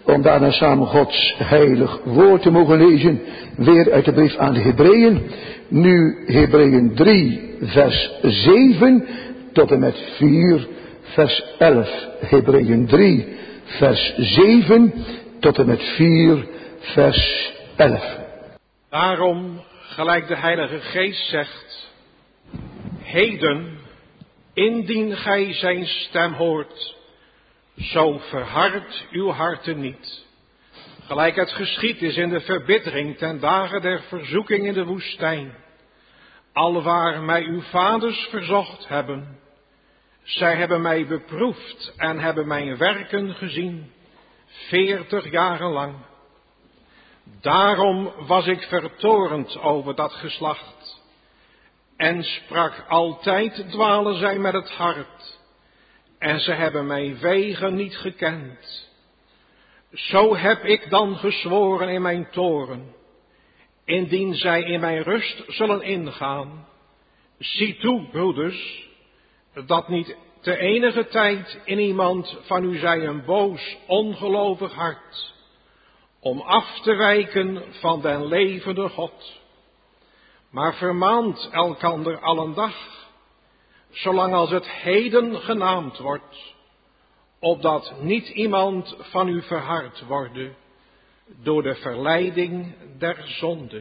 om daarna samen Gods heilig woord te mogen lezen. Weer uit de brief aan de Hebreeën. Nu Hebreeën 3 vers 7 tot en met 4 vers 11. Hebreeën 3 vers 7 tot en met 4 vers 11. Daarom, gelijk de Heilige Geest zegt, heden, indien gij zijn stem hoort, zo verhard uw harten niet. Gelijk het geschied is in de verbittering ten dagen der verzoeking in de woestijn. Alwaar mij uw vaders verzocht hebben. Zij hebben mij beproefd en hebben mijn werken gezien, 40 jaren lang. Daarom was ik vertorend over dat geslacht. En sprak altijd, dwalen zij met het hart. En ze hebben mijn wegen niet gekend. Zo heb ik dan gezworen in mijn toren. Indien zij in mijn rust zullen ingaan. Zie toe, broeders, dat niet te enige tijd in iemand van u zij een boos, ongelovig hart, om af te wijken van den levende God. Maar vermaant elkander allendag, zolang als het heden genaamd wordt, opdat niet iemand van u verhard worde door de verleiding der zonde.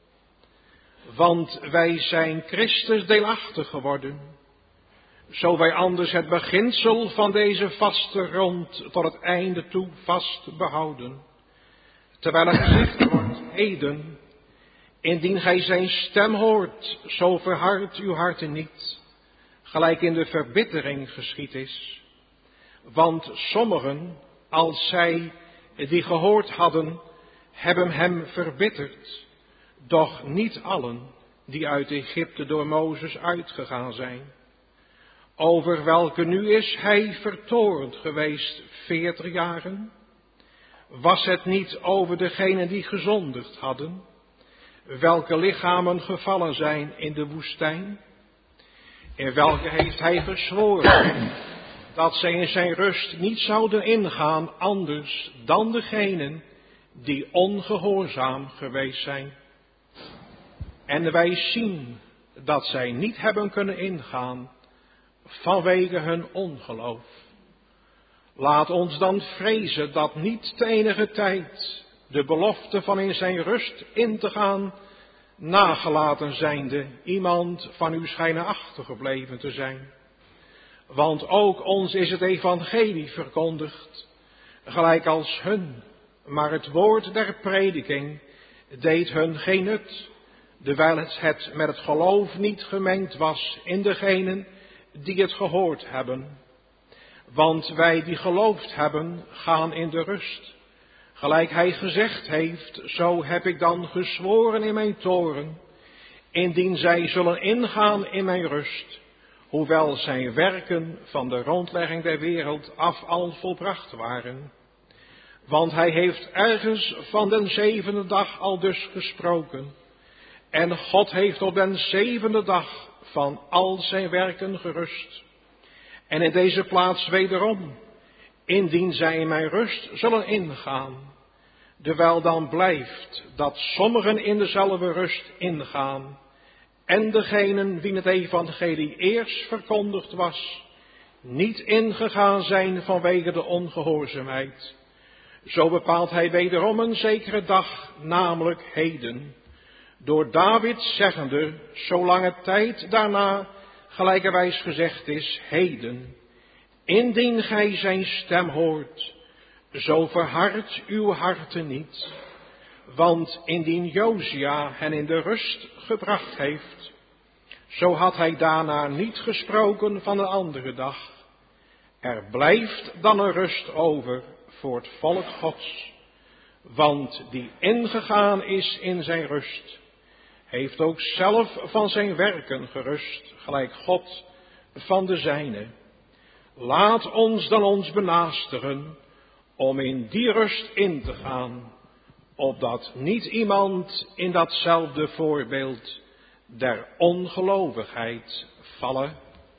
Want wij zijn Christus deelachtig geworden, zo wij anders het beginsel van deze vaste rond tot het einde toe vast behouden. Terwijl er gezegd wordt, heden, indien gij zijn stem hoort, zo verhardt uw harten niet, gelijk in de verbittering geschied is. Want sommigen, als zij die gehoord hadden, hebben hem verbitterd, doch niet allen die uit Egypte door Mozes uitgegaan zijn. Over welke nu is hij vertorend geweest 40 jaren? Was het niet over degenen die gezondigd hadden, welke lichamen gevallen zijn in de woestijn? In welke heeft hij gezworen dat zij in zijn rust niet zouden ingaan anders dan degenen die ongehoorzaam geweest zijn. En wij zien dat zij niet hebben kunnen ingaan vanwege hun ongeloof. Laat ons dan vrezen dat niet te enige tijd de belofte van in zijn rust in te gaan, nagelaten zijnde iemand van u schijnen achtergebleven te zijn. Want ook ons is het evangelie verkondigd, gelijk als hun, maar het woord der prediking deed hun geen nut, dewijl het met het geloof niet gemengd was in degenen die het gehoord hebben. Want wij die geloofd hebben, gaan in de rust. Gelijk hij gezegd heeft, zo heb ik dan gezworen in mijn toren, indien zij zullen ingaan in mijn rust, hoewel zijn werken van de rondlegging der wereld af al volbracht waren. Want hij heeft ergens van den 7e dag al dus gesproken, en God heeft op den 7e dag van al zijn werken gerust. En in deze plaats wederom, indien zij in mijn rust zullen ingaan, terwijl dan blijft dat sommigen in dezelfde rust ingaan, en degenen wie het evangelie eerst verkondigd was, niet ingegaan zijn vanwege de ongehoorzaamheid. Zo bepaalt hij wederom een zekere dag, namelijk heden, door David zeggende, zolang het tijd daarna gelijkerwijs gezegd is, heden, indien gij zijn stem hoort, zo verhardt uw harten niet. Want indien Josia hen in de rust gebracht heeft, zo had hij daarna niet gesproken van een andere dag. Er blijft dan een rust over voor het volk Gods, want die ingegaan is in zijn rust, heeft ook zelf van zijn werken gerust, gelijk God van de zijne. Laat ons dan ons benaastigen om in die rust in te gaan, opdat niet iemand in datzelfde voorbeeld der ongelovigheid vallen.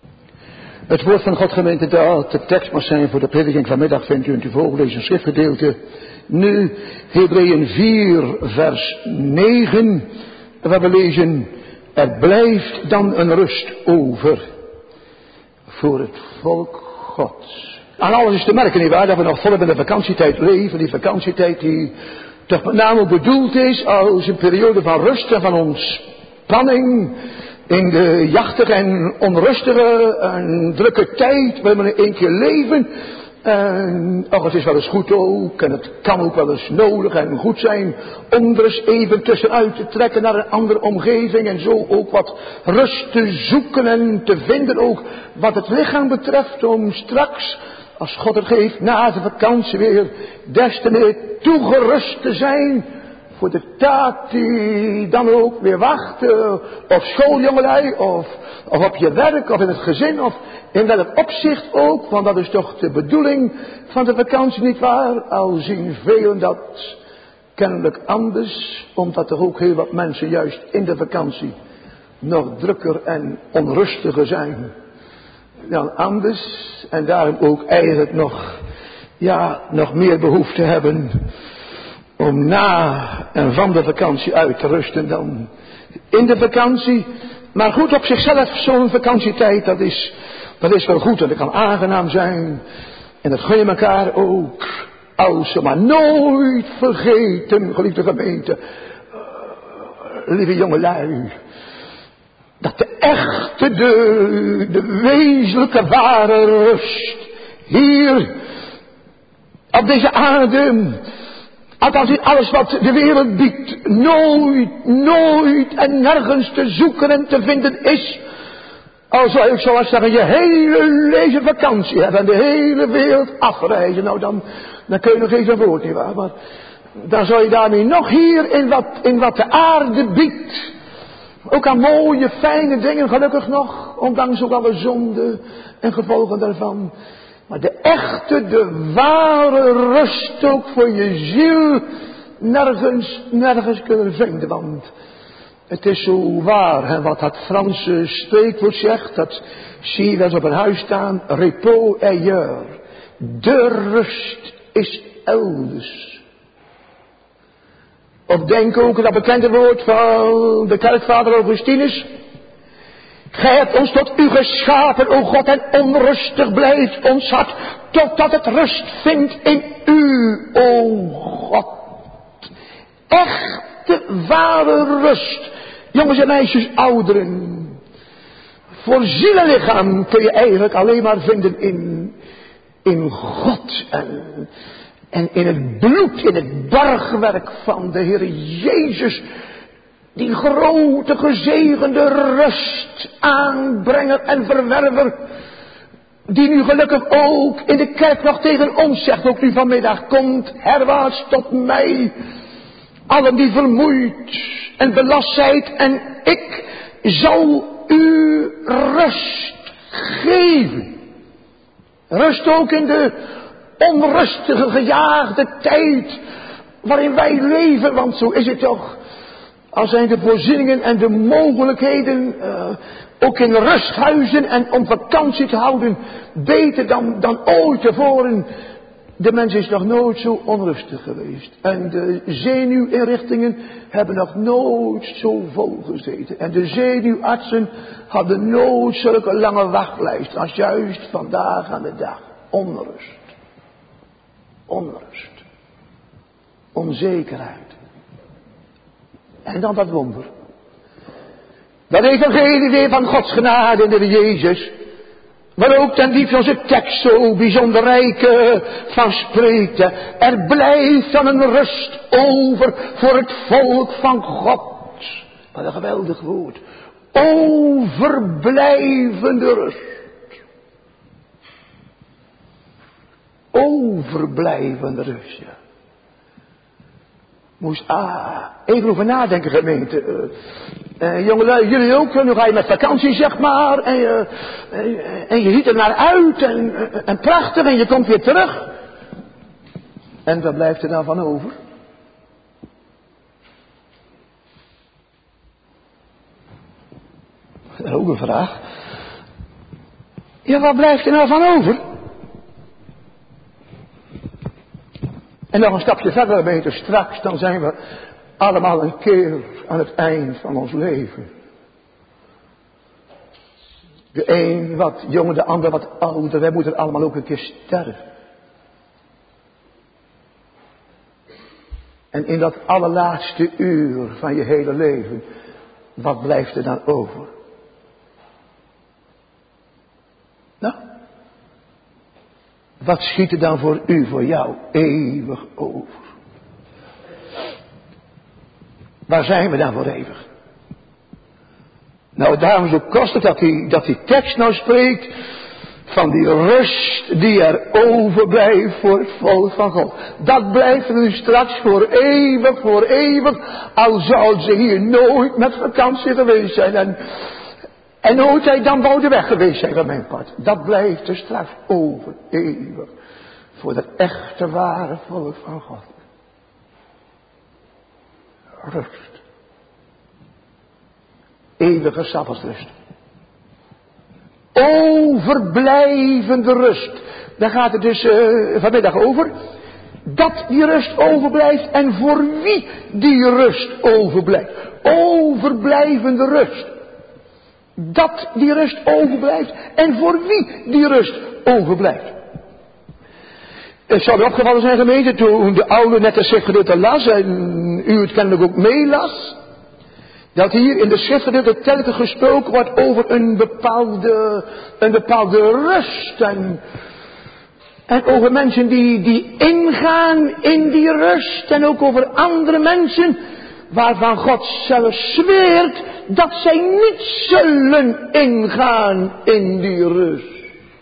Het woord van God, gemeente, de tekst mag zijn voor de prediking vanmiddag, vindt u in het voorgelezen schriftgedeelte Nu, Hebreeën 4 vers 9, waar we lezen, er blijft dan een rust over voor het volk Gods. Aan alles is te merken, nietwaar, dat we nog volop in de vakantietijd leven. Die vakantietijd die toch met name bedoeld is als een periode van rust en van ontspanning. In de jachtige en onrustige en drukke tijd waarin we in één keer leven. En het is wel eens goed ook, en het kan ook wel eens nodig en goed zijn om er eens even tussenuit te trekken naar een andere omgeving en zo ook wat rust te zoeken en te vinden ook wat het lichaam betreft, om straks, als God het geeft, na de vakantie weer des te meer toegerust te zijn voor de taak die dan ook weer wacht, of schooljongelui, of op je werk, of in het gezin, of in welk opzicht ook, want dat is toch de bedoeling van de vakantie, nietwaar? Al zien velen dat kennelijk anders, omdat er ook heel wat mensen juist in de vakantie nog drukker en onrustiger zijn dan anders, en daarom ook eigenlijk nog meer behoefte hebben om na en van de vakantie uit te rusten dan in de vakantie. Maar goed, op zichzelf zo'n vakantietijd, dat is wel goed en dat kan aangenaam zijn. En dat gun je elkaar ook. Als ze maar nooit vergeten, geliefde gemeente, lieve jongelui, dat de echte, de wezenlijke ware rust hier op deze aarde, althans in alles wat de wereld biedt, nooit en nergens te zoeken en te vinden is. Al zou ik zoals zeggen, je hele leven vakantie hebben en de hele wereld afreizen. Nou dan kun je nog eens een woord, nietwaar? Maar dan zou je daarmee nog hier in wat de aarde biedt, ook aan mooie, fijne dingen, gelukkig nog, ondanks ook alle zonde en gevolgen daarvan. Maar de echte, de ware rust ook voor je ziel nergens kunnen vinden. Want het is zo waar, hè, wat dat Franse spreekwoord zegt, dat zie je wel eens op een huis staan, repos ailleurs. De rust is elders. Of denk ook aan dat bekende woord van de kerkvader Augustinus. Gij hebt ons tot u geschapen, o God, en onrustig blijft ons hart, totdat het rust vindt in u, o God. Echte, ware rust. Jongens en meisjes, ouderen. Voor ziel en lichaam kun je eigenlijk alleen maar vinden in God en in het bloed, in het borgwerk van de Heer Jezus. Die grote gezegende rust aanbrenger en verwerver. Die nu gelukkig ook in de kerk nog tegen ons zegt, ook nu vanmiddag, komt herwaarts tot mij. Allen die vermoeid en belast zijt, en ik zal u rust geven. Rust ook in de onrustige, gejaagde tijd waarin wij leven, want zo is het toch. Al zijn de voorzieningen en de mogelijkheden ook in rusthuizen en om vakantie te houden beter dan ooit tevoren. De mens is nog nooit zo onrustig geweest. En de zenuwinrichtingen hebben nog nooit zo vol gezeten. En de zenuwartsen hadden nooit zulke lange wachtlijsten als juist vandaag aan de dag. Onrust. Onrust. Onzekerheid. En dan dat wonder. Dat evangelie weer van Gods genade in de Jezus. Maar ook ten diepste onze tekst zo bijzonder rijk van spreekt. Er blijft dan een rust over voor het volk van God. Wat een geweldig woord. Overblijvende rust. Overblijvende rust, ja. Moest even over nadenken, gemeente. Jongelui, jullie ook. Nu ga je met vakantie, zeg maar. En je ziet er naar uit. En prachtig. En je komt weer terug. En wat blijft er dan van over? Ook een vraag. Ja, wat blijft er nou van over? En nog een stapje verder beter, straks dan zijn we allemaal een keer aan het eind van ons leven. De een wat jonger, de ander wat ouder. Wij moeten allemaal ook een keer sterven. En in dat allerlaatste uur van je hele leven, wat blijft er dan over? Nou, wat schiet er dan voor u, voor jou, eeuwig over? Waar zijn we dan voor eeuwig? Nou, daarom zo kost het dat die tekst nou spreekt van die rust die er overblijft voor het volk van God. Dat blijft er nu straks voor eeuwig, al zou ze hier nooit met vakantie geweest zijn en nooit hij dan Boudeweg geweest zijn van mijn part. Dat blijft er straks over eeuwig voor dat echte ware volk van God. Rust. Eeuwige sabbatsrust. Overblijvende rust. Daar gaat het dus vanmiddag over. Dat die rust overblijft en voor wie die rust overblijft. Overblijvende rust. Dat die rust overblijft en voor wie die rust overblijft. Het zou er opgevallen zijn, gemeente, toen de oude net de schriftgedeelte las en u het kennelijk ook meelas, dat hier in de schriftgedeelte telkens gesproken wordt over een bepaalde rust en over mensen die ingaan in die rust en ook over andere mensen waarvan God zelf zweert dat zij niet zullen ingaan in die rust.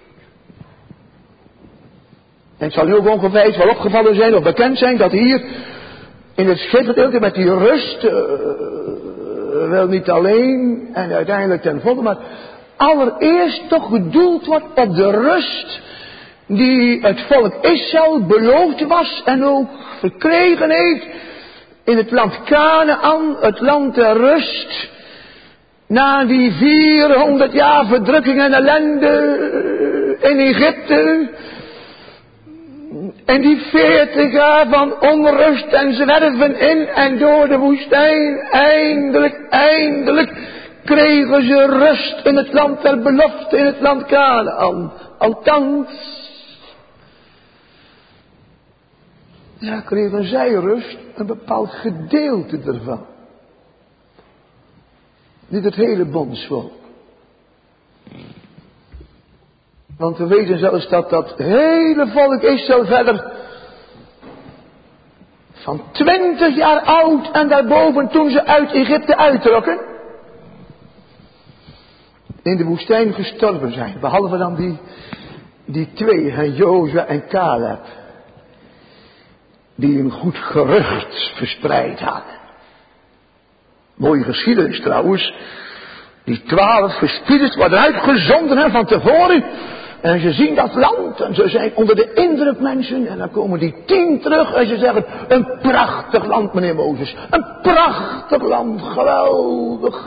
En het zal u ook ongeveer wel opgevallen zijn of bekend zijn dat hier in het schriftgedeelte met die rust, wel niet alleen en uiteindelijk ten volle, maar allereerst toch gedoeld wordt op de rust die het volk Israël beloofd was en ook verkregen heeft in het land Kanaän, het land der rust, na die 400 jaar verdrukking en ellende in Egypte. En die 40 jaar van onrust en zwerven in en door de woestijn, eindelijk kregen ze rust in het land der belofte, in het land Kanaän. Althans, ja, kregen zij rust, een bepaald gedeelte ervan. Niet het hele bondsvolk. Want we weten zelfs dat hele volk Israël verder van 20 jaar oud en daarboven toen ze uit Egypte uittrokken, in de woestijn gestorven zijn. Behalve dan die twee, Jozua en Caleb, die een goed gerucht verspreid hadden. Mooie geschiedenis trouwens. Die 12 verspieders worden uitgezonden van tevoren. En ze zien dat land en ze zijn onder de indruk mensen. En dan komen die 10 terug en ze zeggen, een prachtig land meneer Mozes. Een prachtig land, geweldig.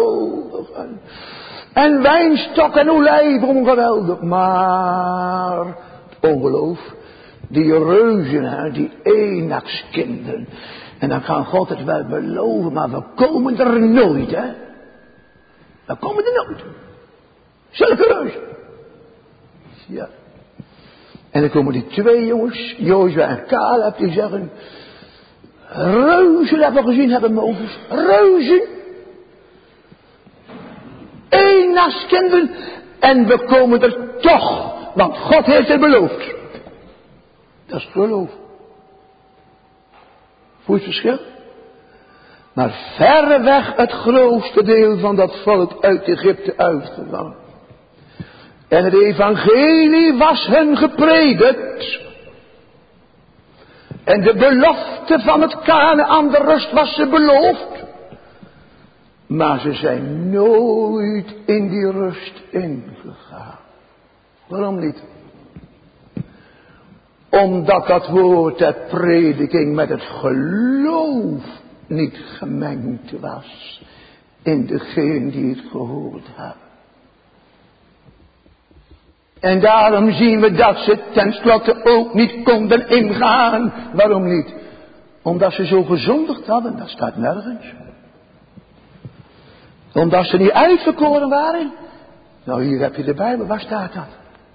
En wijnstok en olijfboom, geweldig. Maar, ongeloof, die reuzen, die Enakskinderen. En dan kan God het wel beloven, maar we komen er nooit, hè. We komen er nooit. Zulke reuzen. Ja. En dan komen die 2 jongens, Jozua en Caleb, die zeggen, reuzen hebben we gezien hebben, Mozes. Reuzen. Enakskinderen. En we komen er toch, want God heeft het beloofd. Dat is geloof. Voel je het verschil? Maar verreweg het grootste deel van dat volk uit Egypte uitgegaan. En het evangelie was hun gepredikt. En de belofte van het Kanaän, de rust was ze beloofd. Maar ze zijn nooit in die rust ingegaan. Waarom niet? Omdat dat woord der prediking met het geloof niet gemengd was in degene die het gehoord hebben. En daarom zien we dat ze tenslotte ook niet konden ingaan. Waarom niet? Omdat ze zo gezondigd hadden, dat staat nergens. Omdat ze niet uitverkoren waren. Nou, hier heb je de Bijbel, waar staat dat?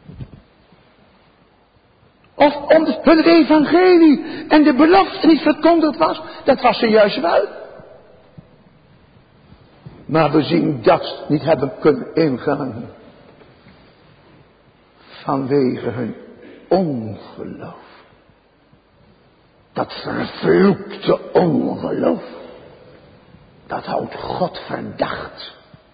Of omdat hun evangelie en de belofte niet verkondigd was, dat was ze juist wel. Maar we zien dat ze niet hebben kunnen ingaan. Vanwege hun ongeloof. Dat vervloekte ongeloof. Dat houdt God verdacht.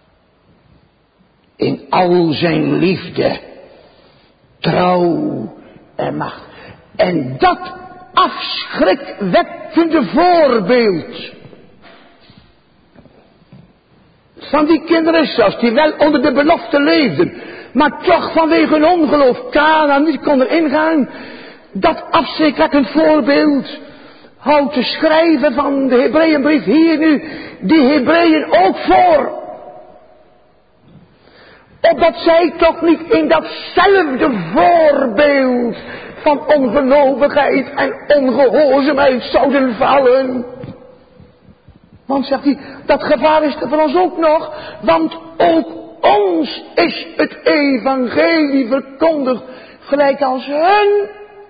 In al zijn liefde, trouw en macht. En dat afschrikwekkende voorbeeld van die kinderen Israëls, die wel onder de belofte leefden, maar toch vanwege hun ongeloof Kanaan niet konden ingaan, dat afschrikwekkend voorbeeld houdt de schrijver van de Hebreeënbrief hier nu die Hebreeën ook voor. Opdat zij toch niet in datzelfde voorbeeld van ongelovigheid en ongehoorzaamheid zouden vallen. Want zegt hij, dat gevaar is er voor ons ook nog, want ook ons is het evangelie verkondigd, gelijk als hun.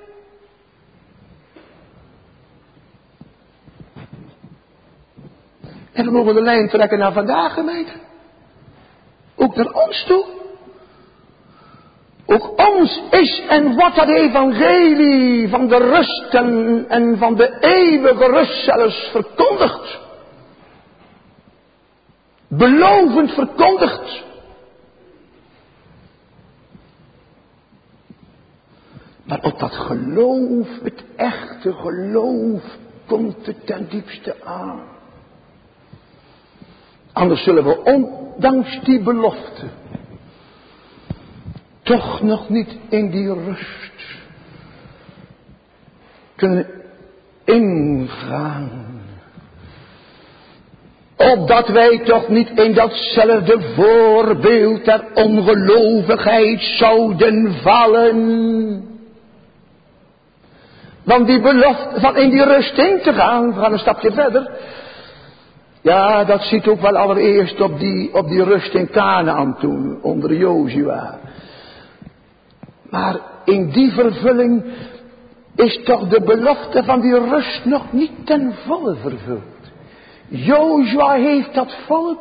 En we mogen de lijn trekken naar vandaag, gemeente. Ook naar ons toe. Ook ons is en wordt dat evangelie van de rust en van de eeuwige rust zelfs verkondigd. Belovend verkondigd. Maar op dat geloof, het echte geloof, komt het ten diepste aan. Anders zullen we ondanks die belofte toch nog niet in die rust kunnen ingaan. Opdat wij toch niet in datzelfde voorbeeld der ongelovigheid zouden vallen. Want die belofte van in die rust in te gaan, we gaan een stapje verder. Ja, dat ziet ook wel allereerst op die rust in Kanaan toen, onder Jozua. Maar in die vervulling is toch de belofte van die rust nog niet ten volle vervuld. Jozua heeft dat volk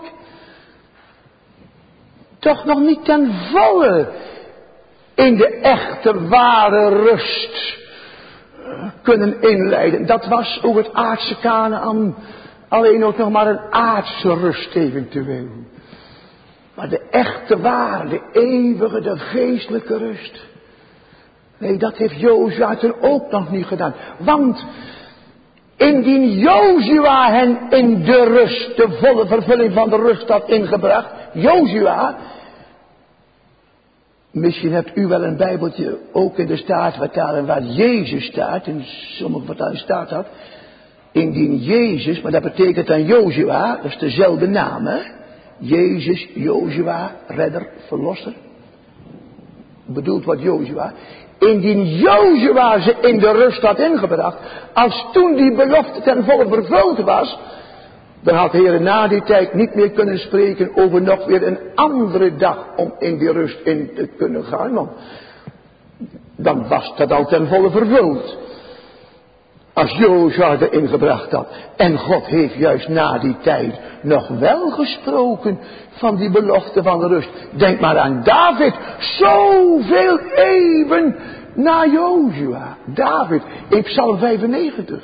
toch nog niet ten volle in de echte ware rust kunnen inleiden. Dat was ook het aardse Kanaan. Alleen ook nog maar een aardse rust eventueel. Maar de echte ware, de eeuwige, de geestelijke rust. Nee, dat heeft Jozua toen ook nog niet gedaan. Want indien Jozua hen in de rust, de volle vervulling van de rust had ingebracht. Jozua, misschien hebt u wel een bijbeltje ook in de Statenvertaling waar Jezus staat. In sommige vertalingen staat dat. Indien Jezus, maar dat betekent dan Jozua, dat is dezelfde naam, hè? Jezus, Jozua, redder, verlosser. Bedoeld wordt Jozua. Indien Jozua ze in de rust had ingebracht, als toen die belofte ten volle vervuld was, dan had de Heer na die tijd niet meer kunnen spreken over nog weer een andere dag om in die rust in te kunnen gaan. Want dan was dat al ten volle vervuld. Als Jozua erin gebracht had. En God heeft juist na die tijd nog wel gesproken van die belofte van de rust. Denk maar aan David. Zoveel eeuwen na Jozua. David in Psalm 95.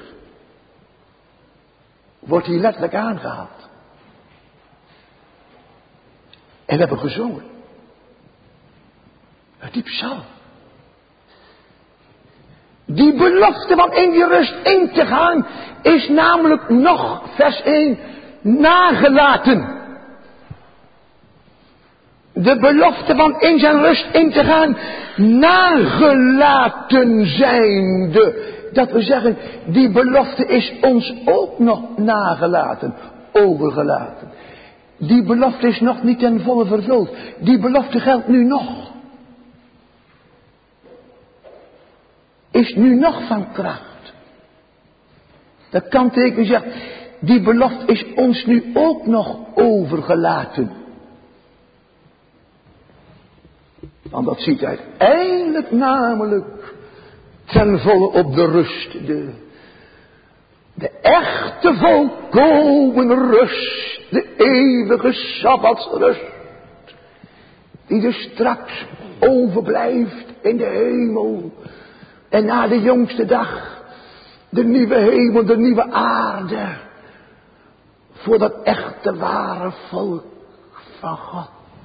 Wordt hier letterlijk aangehaald. En we hebben gezongen. Uit die psalm. Die belofte van in die rust in te gaan is namelijk nog, vers 1, nagelaten. De belofte van in zijn rust in te gaan, nagelaten zijnde. Dat we zeggen, die belofte is ons ook nog nagelaten, overgelaten. Die belofte is nog niet ten volle vervuld. Die belofte geldt nu nog. is nu nog van kracht. Dat kanteken zegt, die belofte is ons nu ook nog overgelaten. Want dat ziet uiteindelijk namelijk ten volle op de rust. De echte volkomen rust. De eeuwige sabbatsrust. Die er straks overblijft in de hemel. En na de jongste dag. De nieuwe hemel, de nieuwe aarde. Voor dat echte ware volk van God.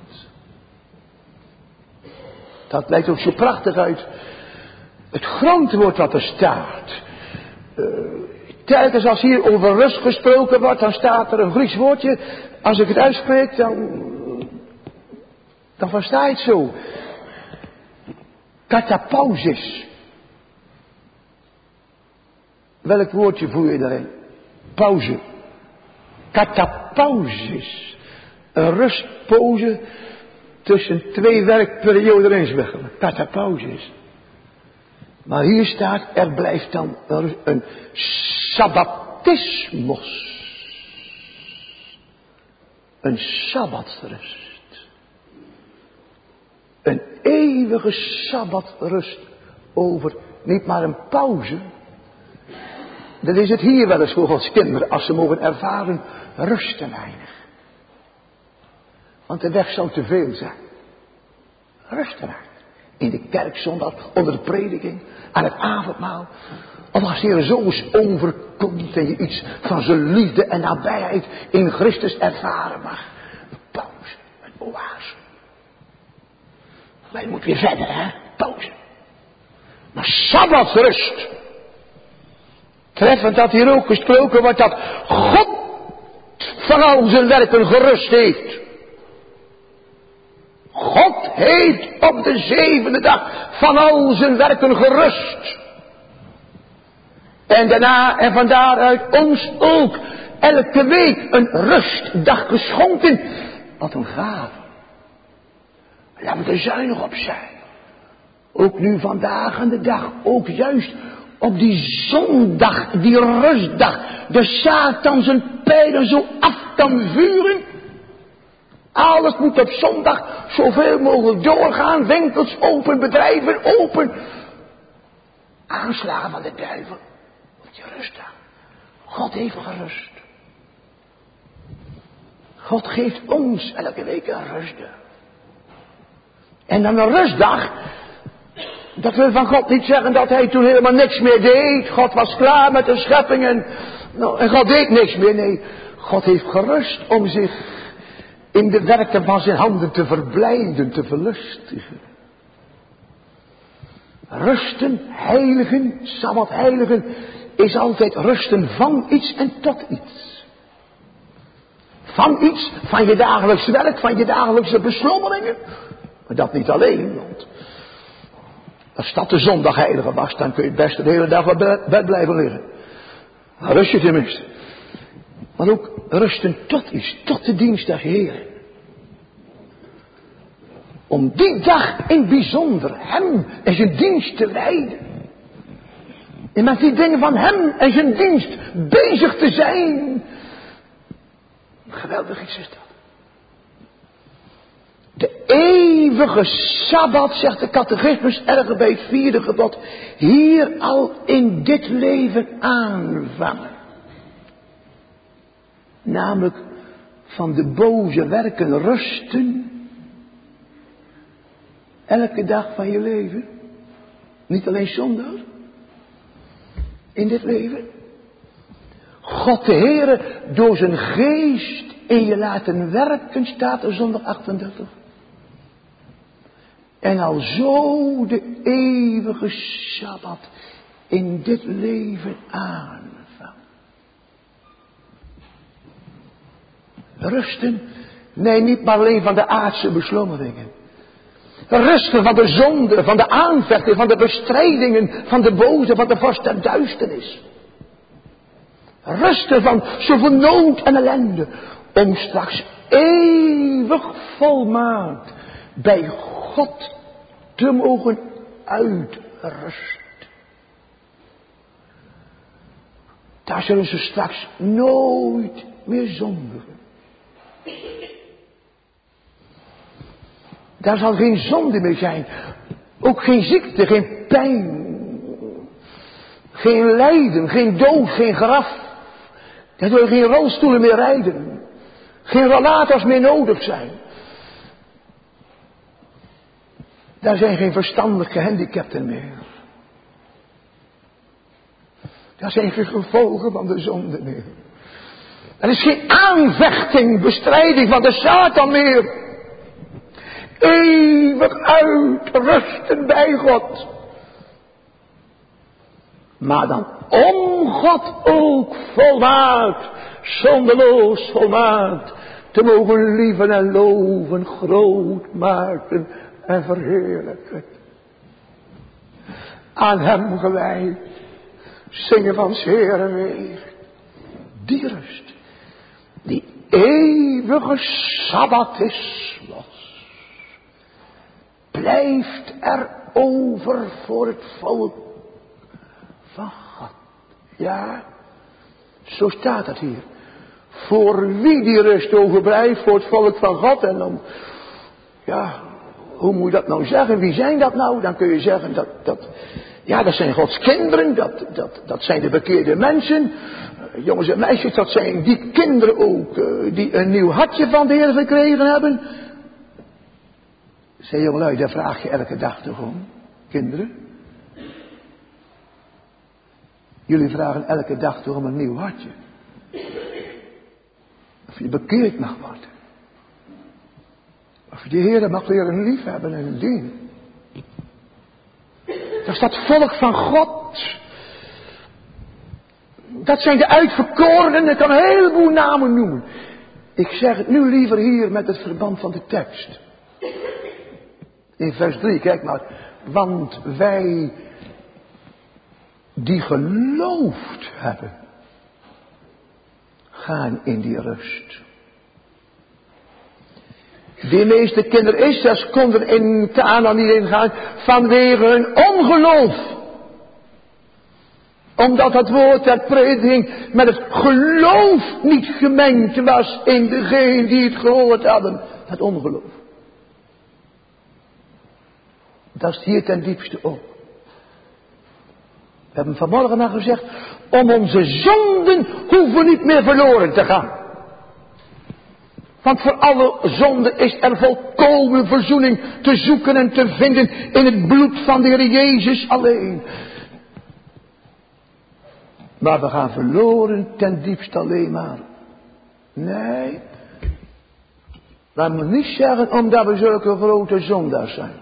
Dat lijkt ook zo prachtig uit. Het grondwoord wat er staat. Telkens als hier over rust gesproken wordt, dan staat er een Grieks woordje. Als ik het uitspreek, dan versta je het zo. Katapausis. Welk woordje voer je daarin? Pauze. Katapausis. Een rustpauze tussen twee werkperioden inzwikkelen. Katapausis. Maar hier staat, er blijft dan een sabbatismus. Een sabbatsrust. Een eeuwige sabbatrust over, niet maar een pauze. Dan is het hier wel eens voor Gods kinderen, als ze mogen ervaren, rust te weinig. Want de weg zou te veel zijn. Rust te weinig. In de kerkzondag, onder de prediking, aan het avondmaal. Of als de Heer zo eens overkomt en je iets van zijn liefde en nabijheid in Christus ervaren mag. Een pauze, een oase. Wij moeten weer verder, hè? Pauze. Maar sabbatsrust. Treffend dat hier ook gesproken wordt dat God van al zijn werken gerust heeft. God heeft op de zevende dag van al zijn werken gerust. En daarna en van daaruit ons ook elke week een rustdag geschonken. Wat een gave. Laten we er zuinig op zijn. Ook nu vandaag aan de dag, ook juist op die zondag, die rustdag, de Satan zijn pijlen zo af kan vuren. Alles moet op zondag zoveel mogelijk doorgaan. Winkels open, bedrijven open. Aanslagen van de duivel. Op je rustdag. God heeft gerust. God geeft ons elke week een rustdag. En dan een rustdag. Dat wil van God niet zeggen dat hij toen helemaal niks meer deed. God was klaar met de schepping en God deed niks meer. Nee, God heeft gerust om zich in de werken van zijn handen te verblijden, te verlustigen. Rusten, heiligen, sabbat heiligen, is altijd rusten van iets en tot iets. Van iets, van je dagelijks werk, van je dagelijkse beslommeringen. Maar dat niet alleen, want als dat de zondag heilige was, dan kun je best de hele dag op bed blijven liggen. Dan rust je tenminste. Maar ook rusten tot iets, tot de dienst der Heer. Om die dag in bijzonder hem en zijn dienst te wijden. En met die dingen van hem en zijn dienst bezig te zijn. Geweldig iets is dat. De eeuwige Sabbat, zegt de catechismus erger bij het 4e gebod, hier al in dit leven aanvangen. Namelijk van de boze werken rusten. Elke dag van je leven. Niet alleen zondag. In dit leven. God de Heere door zijn geest in je laten werken, staat er zondag 38. En al zo de eeuwige Sabbat in dit leven aanvangen. Rusten, nee, niet maar alleen van de aardse beslommeringen. Rusten van de zonde, van de aanvechting, van de bestrijdingen, van de boze, van de vorst der duisternis. Rusten van zoveel nood en ellende, om straks eeuwig volmaakt bij God te mogen uitrusten. Daar zullen ze straks nooit meer zondigen. Daar zal geen zonde meer zijn. Ook geen ziekte, geen pijn. Geen lijden, geen dood, geen graf. Daar zullen geen rolstoelen meer rijden. Geen rollators meer nodig zijn. Daar zijn geen verstandig gehandicapten meer. Daar zijn geen gevolgen van de zonde meer. Er is geen aanvechting, bestrijding van de Satan meer. Eeuwig uitrusten bij God. Maar dan om God ook volmaakt, zonderloos volmaakt, te mogen lieven en loven, groot maken en verheerlijken. Aan hem gewijd, zingen van 's Heeren wegen. Die rust, die eeuwige Sabbat is los. Blijft er over voor het volk van God. Ja, zo staat het hier. Voor wie die rust overblijft, voor het volk van God. En dan, ja, hoe moet je dat nou zeggen? Wie zijn dat nou? Dan kun je zeggen dat zijn Gods kinderen, dat zijn de bekeerde mensen. Jongens en meisjes, dat zijn die kinderen ook, die een nieuw hartje van de Heer gekregen hebben. Zeg jongelui, daar vraag je elke dag toch om, kinderen? Jullie vragen elke dag toch om een nieuw hartje. Of je bekeerd mag worden. Of je de Heer mag leren liefhebben en dienen. Dat is dat volk van God. Dat zijn de uitverkorenen. Ik kan een heleboel namen noemen. Ik zeg het nu liever hier met het verband van de tekst. In vers 3, kijk maar. Want wij die geloofd hebben, gaan in die rust. De meeste kinderen Israëls konden in Kanaan niet ingaan vanwege hun ongeloof. Omdat het woord der prediking met het geloof niet gemengd was in degene die het gehoord hadden. Het ongeloof. Dat is hier ten diepste ook. We hebben vanmorgen al gezegd, om onze zonden hoeven we niet meer verloren te gaan. Want voor alle zonden is er volkomen verzoening te zoeken en te vinden in het bloed van de Heer Jezus alleen. Maar we gaan verloren ten diepste alleen maar. Nee. Laat me niet zeggen omdat we zulke grote zondaars zijn.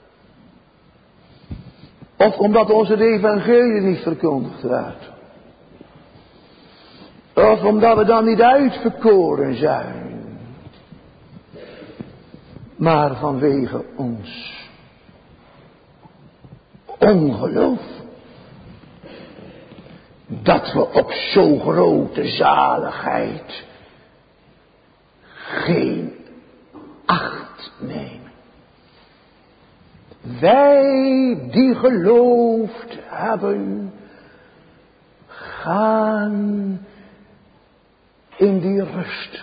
Of omdat onze evangelie niet verkondigd werd. Of omdat we dan niet uitverkoren zijn. Maar vanwege ons ongeloof. Dat we op zo'n grote zaligheid geen acht nemen. Wij die geloofd hebben, gaan in die rust.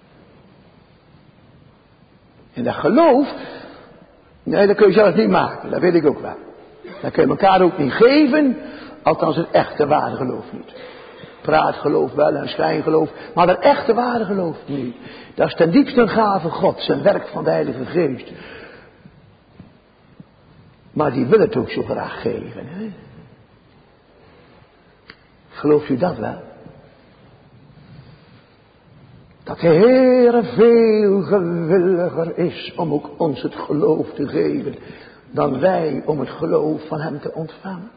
En dat geloof, nee, dat kun je zelf niet maken, dat weet ik ook wel. Dat kun je elkaar ook niet geven, althans het echte ware geloof niet. Praatgeloof wel en schijngeloof, maar dat echte ware geloof niet. Dat is ten diepste een gave God, zijn werk van de Heilige Geest. Maar die wil het ook zo graag geven. Hè? Gelooft u dat wel? Dat de Heer veel gewilliger is om ook ons het geloof te geven. Dan wij om het geloof van hem te ontvangen.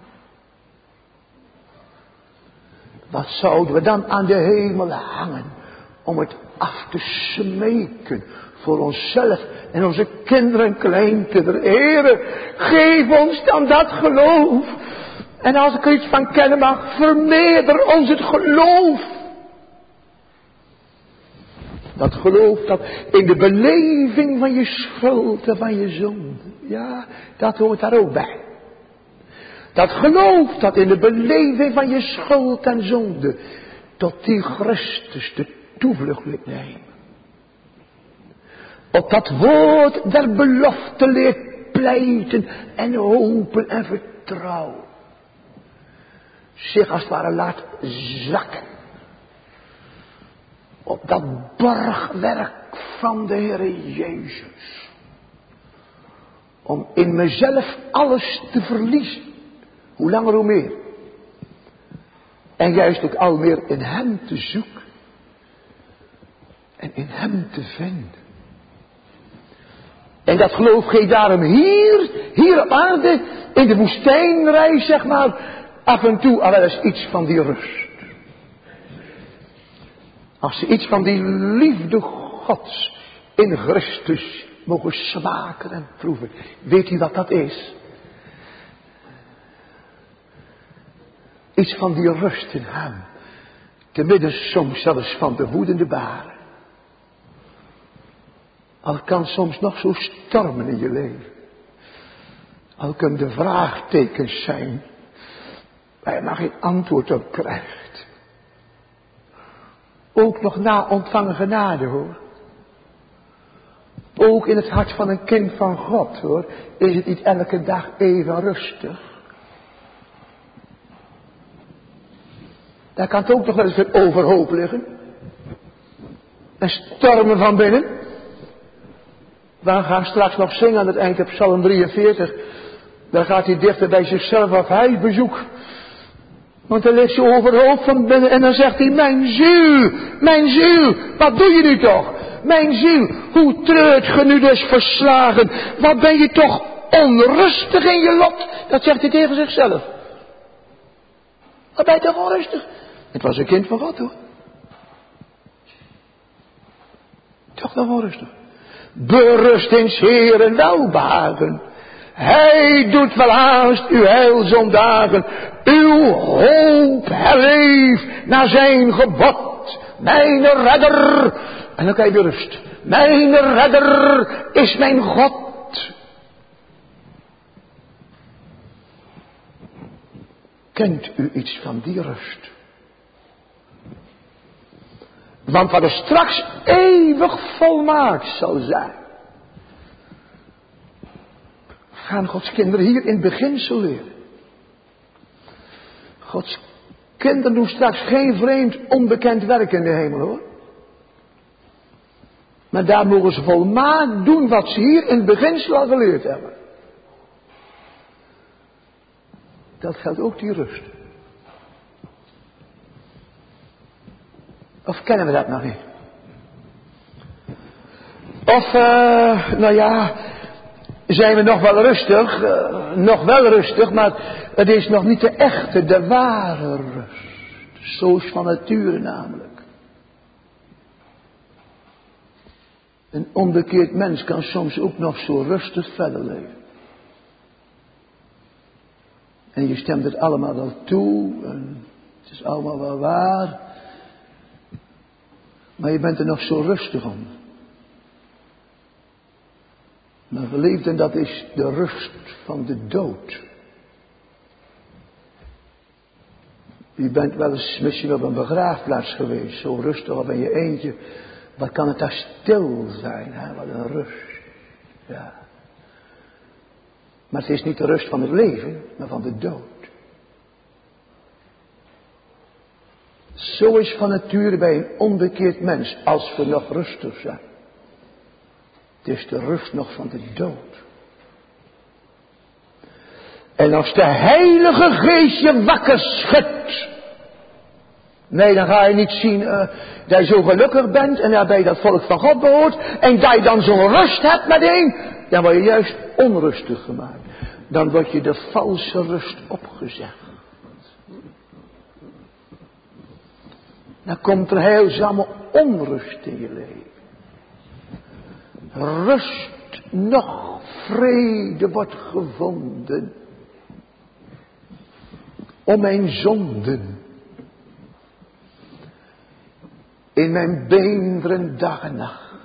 Wat zouden we dan aan de hemel hangen om het af te smeken voor onszelf en onze kinderen en kleinkinderen. Heere, geef ons dan dat geloof. En als ik er iets van kennen mag, vermeerder ons het geloof. Dat geloof dat in de beleving van je schuld en van je zonde. Ja, dat hoort daar ook bij. Dat geloof dat in de beleving van je schuld en zonde tot die Christus de toevlucht wil nemen. Op dat woord der belofte leert pleiten en hopen en vertrouwen. Zich als het ware laat zakken. Op dat borgwerk van de Heere Jezus. Om in mezelf alles te verliezen. Hoe langer hoe meer. En juist ook al meer in hem te zoeken. En in hem te vinden. En dat geloof geeft daarom hier op aarde, in de woestijnreis zeg maar, af en toe al wel eens iets van die rust. Als ze iets van die liefde Gods in Christus mogen smaken en proeven. Weet u wat dat is? Iets van die rust in hem. Te midden soms zelfs van de woedende baren. Al kan soms nog zo stormen in je leven. Al kunnen de vraagtekens zijn. Waar je maar geen antwoord op krijgt. Ook nog na ontvangen genade hoor. Ook in het hart van een kind van God hoor. Is het niet elke dag even rustig. Daar kan het ook nog wel eens weer overhoop liggen. En stormen van binnen. We gaan straks nog zingen aan het eind op Psalm 43. Dan gaat hij dichter bij zichzelf af huisbezoek. Want hij ligt zo overhoop van binnen en dan zegt hij, mijn ziel, wat doe je nu toch? Mijn ziel, hoe treurt ge nu dus verslagen? Wat ben je toch onrustig in je lot? Dat zegt hij tegen zichzelf. Wat ben je toch onrustig? Het was een kind van God hoor. Toch nog onrustig. Berust in 's Heeren welbehagen. Hij doet wel haast uw heilzame dagen. Uw hoop herleeft naar zijn gebod. Mijn redder. En dan krijg je rust. Mijn redder is mijn God. Kent u iets van die rust? Want wat er straks eeuwig volmaakt zal zijn. Gaan Gods kinderen hier in het beginsel leren. Gods kinderen doen straks geen vreemd onbekend werk in de hemel hoor. Maar daar mogen ze volmaakt doen wat ze hier in het beginsel al geleerd hebben. Dat geldt ook die rust. Of kennen we dat nog niet? Of, zijn we nog wel rustig, maar het is nog niet de echte, de ware rust. Zo is van nature namelijk. Een onbekeerd mens kan soms ook nog zo rustig verder leven. En je stemt het allemaal wel toe, en het is allemaal wel waar. Maar je bent er nog zo rustig om. Maar geliefden, dat is de rust van de dood. Je bent wel eens misschien op een begraafplaats geweest, zo rustig of in je eentje. Wat kan het daar stil zijn, hè? Wat een rust. Ja. Maar het is niet de rust van het leven, maar van de dood. Zo is van nature bij een onbekeerd mens, als we nog rustig zijn. Het is de rust nog van de dood. En als de Heilige Geest je wakker schudt. Nee, dan ga je niet zien dat je zo gelukkig bent en dat je dat volk van God behoort. En dat je dan zo'n rust hebt meteen. Dan word je juist onrustig gemaakt. Dan word je de valse rust opgezegd. Dan komt er heilzame onrust in je leven. Rust nog, vrede wordt gevonden. Om mijn zonden. In mijn beenderen dag en nacht.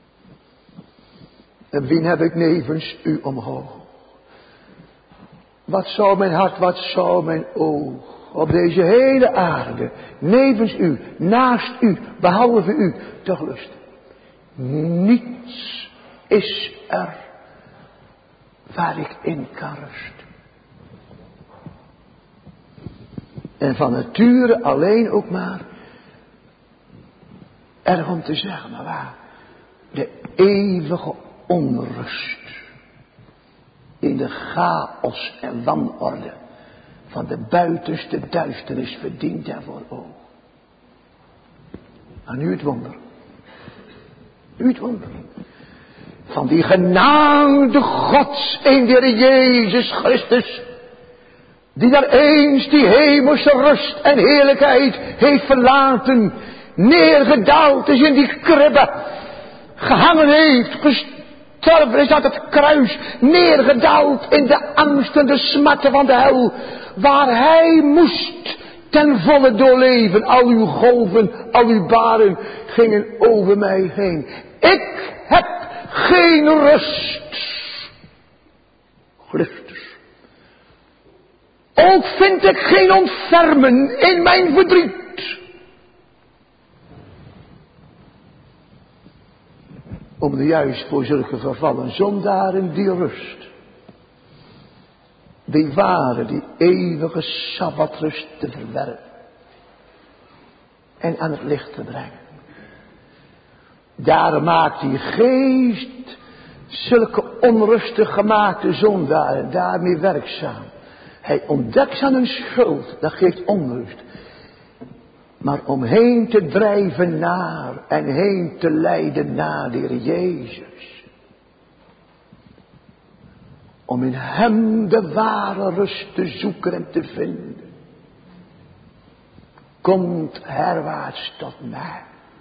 En wien heb ik nevens u omhoog. Wat zou mijn hart, wat zou mijn oog op deze hele aarde, nevens u, naast u, behalve u, toch lust. Niets is er waar ik in kan rusten. En van nature alleen ook maar, erg om te zeggen, maar waar, de eeuwige onrust in de chaos en wanorde van de buitenste duisternis verdient daarvoor oog. Maar nu het wonder. Nu het wonder. Van die genade Gods in de Heer Jezus Christus. Die daar eens die hemelse rust en heerlijkheid heeft verlaten. Neergedaald is in die kribbe. Gehangen heeft, gestorven is aan het kruis. Neergedaald in de angst en de smarten van de hel. Waar hij moest ten volle doorleven. Al uw golven, al uw baren gingen over mij heen. Ik heb geen rust. Christus. Ook vind ik geen ontfermen in mijn verdriet. Om de juist voor zulke vervallen zondaren die rust. Die ware, die eeuwige sabbatrust te verwerven. En aan het licht te brengen. Daar maakt die geest zulke onrustig gemaakte zondaren daarmee werkzaam. Hij ontdekt aan hun schuld, dat geeft onrust. Maar om heen te drijven naar en heen te leiden naar de Heer Jezus. Om in hem de ware rust te zoeken en te vinden. Komt herwaarts tot mij.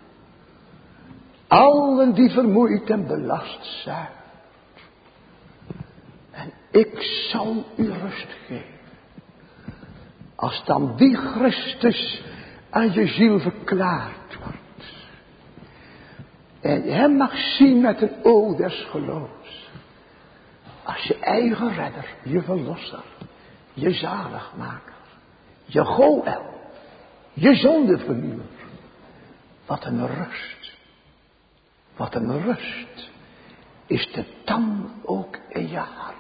Allen die vermoeid en belast zijn. En ik zal u rust geven. Als dan die Christus aan je ziel verklaard wordt. En je hem mag zien met een oog des geloofs. Als je eigen redder, je verlosser, je zaligmaker, je Goël, je zondevernieuwer. Wat een rust. Wat een rust is de dan ook in je hart.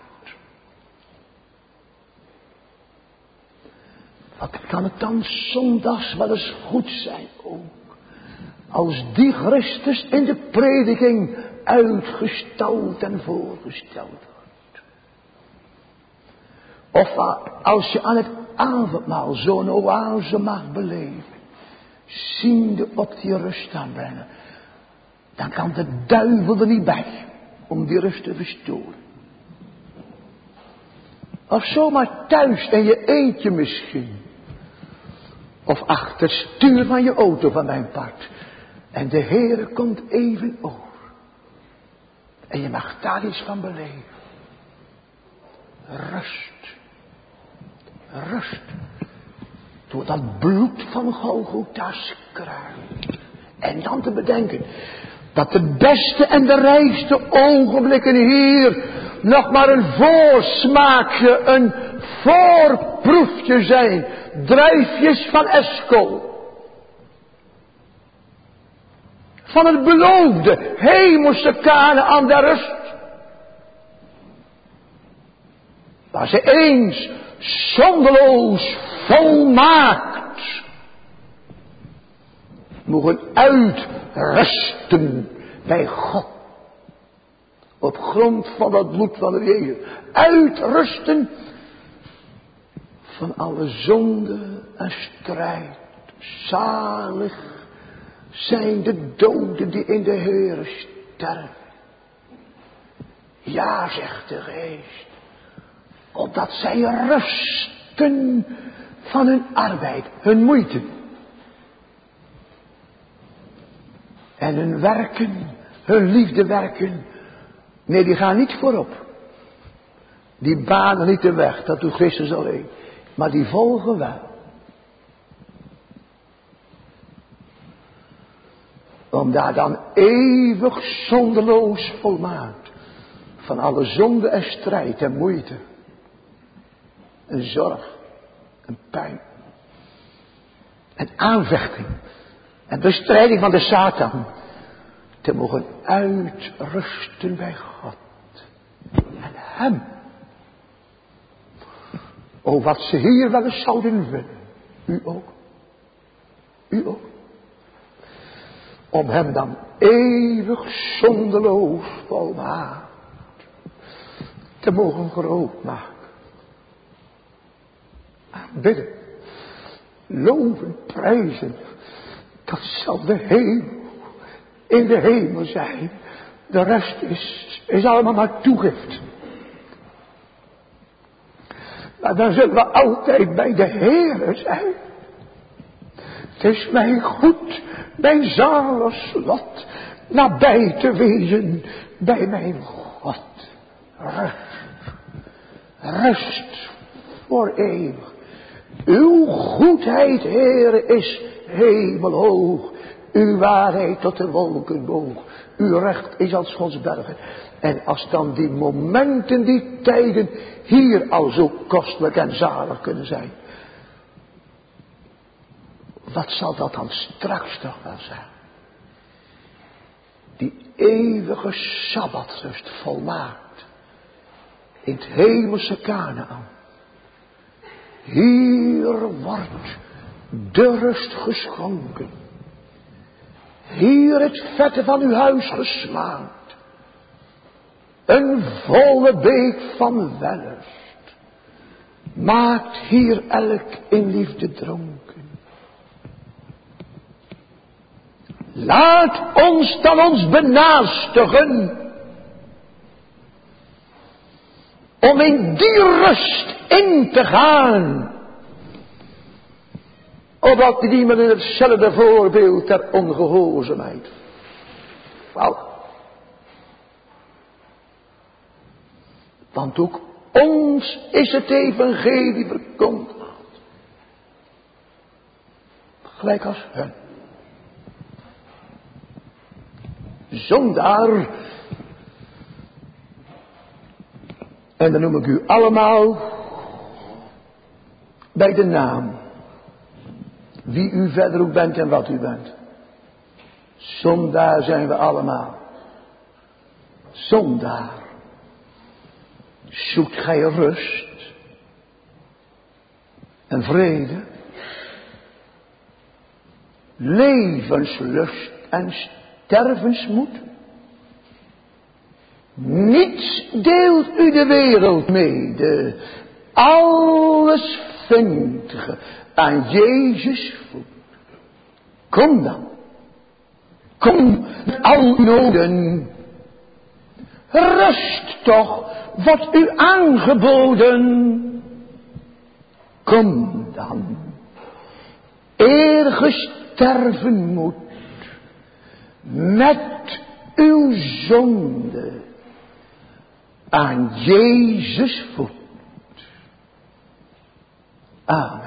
Wat kan het dan zondags wel eens goed zijn ook. Als die Christus in de prediking uitgestald en voorgesteld wordt. Of als je aan het avondmaal zo'n oase mag beleven. Ziende op die rust aanbrengen. Dan kan de duivel er niet bij om die rust te verstoren. Of zomaar thuis in je eentje misschien. Of achter het stuur van je auto van mijn part. En de Heere komt even over. En je mag daar iets van beleven. Rust. Rust. Door dat bloed van Golgotha's kruis. En dan te bedenken. Dat de beste en de rijkste ogenblikken hier nog maar een voorsmaakje, een voorproefje zijn. Druifjes van Eskol. Van het beloofde hemelse Kanaän der rust. Waar ze eens zonderloos volmaakt mogen uitrusten bij God. Op grond van het bloed van de Jezus. Uitrusten van alle zonde en strijd. Zalig zijn de doden die in de Heere sterven. Ja, zegt de Geest. Opdat zij rusten van hun arbeid, hun moeite. En hun werken, hun liefdewerken. Nee, die gaan niet voorop. Die banen niet de weg, dat doet Christus alleen. Maar die volgen wel. Om daar dan eeuwig zonderloos volmaakt. Van alle zonde en strijd en moeite. en zorg en pijn en aanvechting en bestrijding van de Satan te mogen uitrusten bij God en hem. O, wat ze hier wel eens zouden willen. U ook. U ook. Om hem dan eeuwig zondeloos volmaakt te mogen groot maken. Aanbidden. Loven, prijzen. Dat zal de hemel in de hemel zijn. De rest is allemaal maar toegift. Maar dan zullen we altijd bij de Heere zijn. Het is mij goed, mijn zalig lot, nabij te wezen bij mijn God. Rust voor eeuwig. Uw goedheid, Heere, is hemelhoog. Uw waarheid tot de wolken boog. Uw recht is als Gods bergen. En als dan die momenten, die tijden hier al zo kostelijk en zalig kunnen zijn. Wat zal dat dan straks toch wel zijn? Die eeuwige sabbatrust volmaakt. In het hemelse Kanaän. Hier wordt de rust geschonken. Hier het vette van uw huis gesmaakt. Een volle beek van wellust. Maakt hier elk in liefde dronken. Laat ons dan ons benaastigen. Om in die rust in te gaan. Opdat niemand in hetzelfde voorbeeld der ongehoorzaamheid vallen. Want ook ons is het evangelie verkondigd. Gelijk als hen. Zondaar. En dan noem ik u allemaal bij de naam. Wie u verder ook bent en wat u bent. Zondaar zijn we allemaal. Zondaar. Zoekt gij rust en vrede, levenslust en stervensmoed? Niets deelt u de wereld mede, alles vindt ge aan Jezus voet. Kom dan, kom met al uw noden, rust toch, wordt u aangeboden. Kom dan, eer ge sterven moet, met uw zonde aan Jezus voet. Amen.